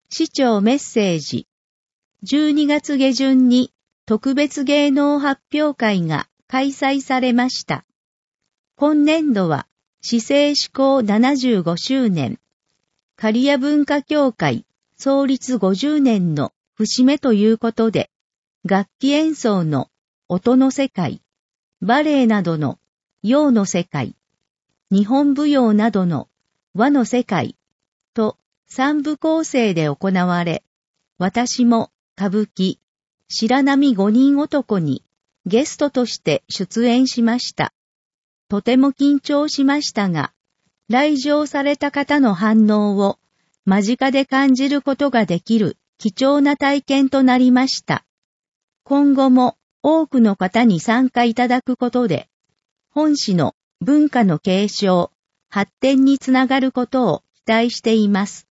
市長メッセージ。12月下旬に特別芸能発表会が開催されました。今年度は市政施行75周年、刈谷文化協会創立50年の節目ということで、楽器演奏の音の世界、バレエなどの洋の世界、日本舞踊などの和の世界と3部構成で行われ、私も歌舞伎、白波五人男にゲストとして出演しました。とても緊張しましたが、来場された方の反応を間近で感じることができる貴重な体験となりました。今後も多くの方に参加いただくことで、本市の文化の継承、発展につながることを期待しています。